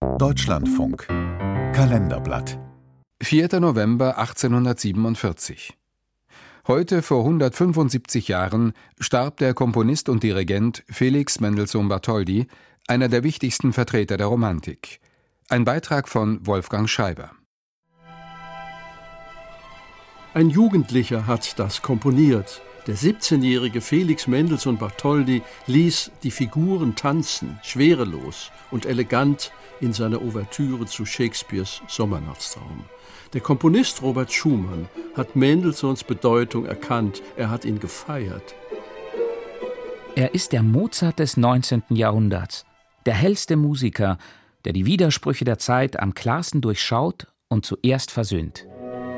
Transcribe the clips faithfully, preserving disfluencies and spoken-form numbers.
Deutschlandfunk Kalenderblatt vierter November achtzehnhundertsiebenundvierzig. Heute vor hundertfünfundsiebzig Jahren starb der Komponist und Dirigent Felix Mendelssohn Bartholdy, einer der wichtigsten Vertreter der Romantik. Ein Beitrag von Wolfgang Scheiber. Ein Jugendlicher hat das komponiert. Der siebzehnjährige Felix Mendelssohn Bartholdy ließ die Figuren tanzen, schwerelos und elegant in seiner Ouvertüre zu Shakespeares Sommernachtstraum. Der Komponist Robert Schumann hat Mendelssohns Bedeutung erkannt, er hat ihn gefeiert. Er ist der Mozart des neunzehnten Jahrhunderts, der hellste Musiker, der die Widersprüche der Zeit am klarsten durchschaut und zuerst versöhnt.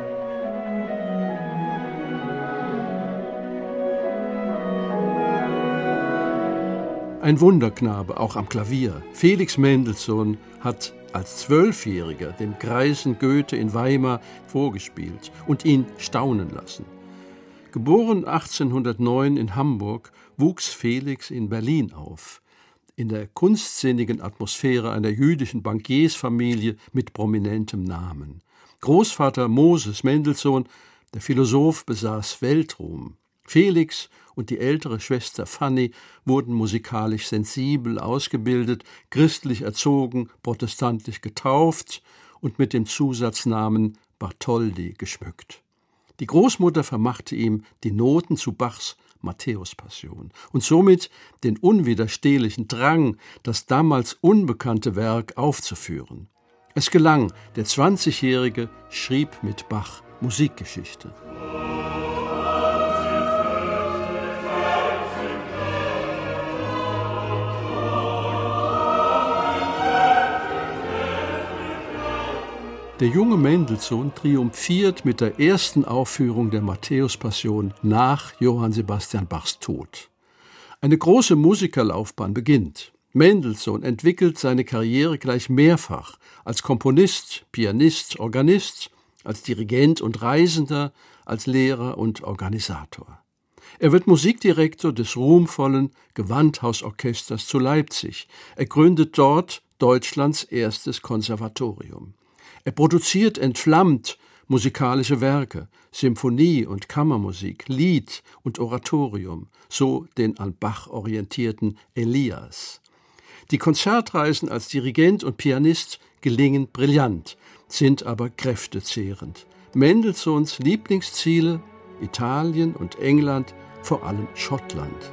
Ein Wunderknabe, auch am Klavier. Felix Mendelssohn hat als Zwölfjähriger dem greisen Goethe in Weimar vorgespielt und ihn staunen lassen. Geboren achtzehnhundertneun in Hamburg, wuchs Felix in Berlin auf, in der kunstsinnigen Atmosphäre einer jüdischen Bankiersfamilie mit prominentem Namen. Großvater Moses Mendelssohn, der Philosoph, besaß Weltruhm. Felix und die ältere Schwester Fanny wurden musikalisch sensibel ausgebildet, christlich erzogen, protestantisch getauft und mit dem Zusatznamen Bartholdy geschmückt. Die Großmutter vermachte ihm die Noten zu Bachs Matthäus-Passion und somit den unwiderstehlichen Drang, das damals unbekannte Werk aufzuführen. Es gelang, der zwanzigjährige schrieb mit Bach Musikgeschichte. Der junge Mendelssohn triumphiert mit der ersten Aufführung der Matthäus-Passion nach Johann Sebastian Bachs Tod. Eine große Musikerlaufbahn beginnt. Mendelssohn entwickelt seine Karriere gleich mehrfach als Komponist, Pianist, Organist, als Dirigent und Reisender, als Lehrer und Organisator. Er wird Musikdirektor des ruhmvollen Gewandhausorchesters zu Leipzig. Er gründet dort Deutschlands erstes Konservatorium. Er produziert entflammt musikalische Werke, Symphonie und Kammermusik, Lied und Oratorium, so den an Bach orientierten Elias. Die Konzertreisen als Dirigent und Pianist gelingen brillant, sind aber kräftezehrend. Mendelssohns Lieblingsziele Italien und England, vor allem Schottland.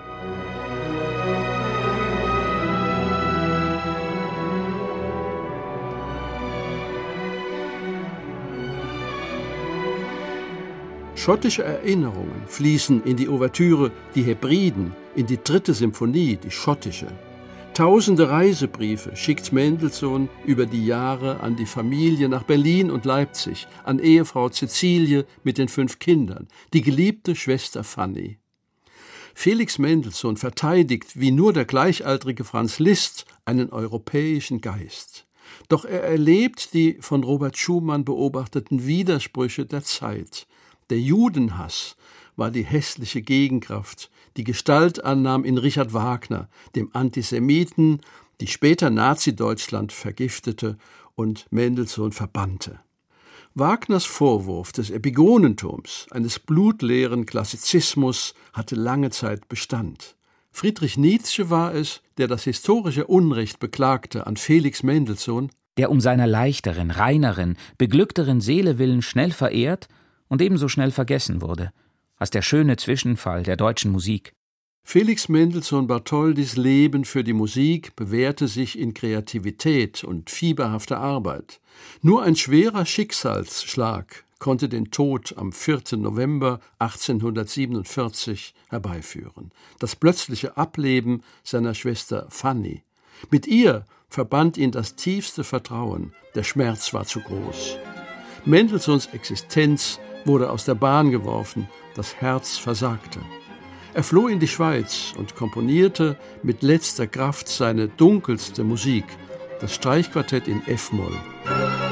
Schottische Erinnerungen fließen in die Ouvertüre Die Hebriden, in die dritte Symphonie, die schottische. Tausende Reisebriefe schickt Mendelssohn über die Jahre an die Familie nach Berlin und Leipzig, an Ehefrau Cäcilie mit den fünf Kindern, die geliebte Schwester Fanny. Felix Mendelssohn verteidigt, wie nur der gleichaltrige Franz Liszt, einen europäischen Geist. Doch er erlebt die von Robert Schumann beobachteten Widersprüche der Zeit. Der Judenhass war die hässliche Gegenkraft, die Gestalt annahm in Richard Wagner, dem Antisemiten, die später Nazi-Deutschland vergiftete und Mendelssohn verbannte. Wagners Vorwurf des Epigonentums, eines blutleeren Klassizismus, hatte lange Zeit Bestand. Friedrich Nietzsche war es, der das historische Unrecht beklagte an Felix Mendelssohn, der um seiner leichteren, reineren, beglückteren Seele willen schnell verehrt und ebenso schnell vergessen wurde, als der schöne Zwischenfall der deutschen Musik. Felix Mendelssohn Bartholdys Leben für die Musik bewährte sich in Kreativität und fieberhafter Arbeit. Nur ein schwerer Schicksalsschlag konnte den Tod am vierten November achtzehnhundertsiebenundvierzig herbeiführen. Das plötzliche Ableben seiner Schwester Fanny. Mit ihr verband ihn das tiefste Vertrauen. Der Schmerz war zu groß. Mendelssohns Existenz wurde aus der Bahn geworfen, das Herz versagte. Er floh in die Schweiz und komponierte mit letzter Kraft seine dunkelste Musik, das Streichquartett in F-Moll.